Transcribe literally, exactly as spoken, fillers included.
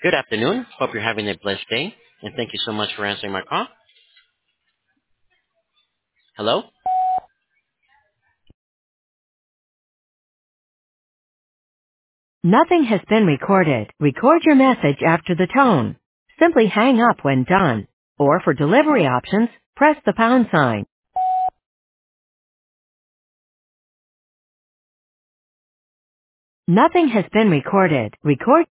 Good afternoon. Hope you're having a blessed day, and thank you so much for answering my call. Hello? Nothing has been recorded. Record your message after the tone. Simply hang up when done. Or for delivery options, press the pound sign. Nothing has been recorded. Record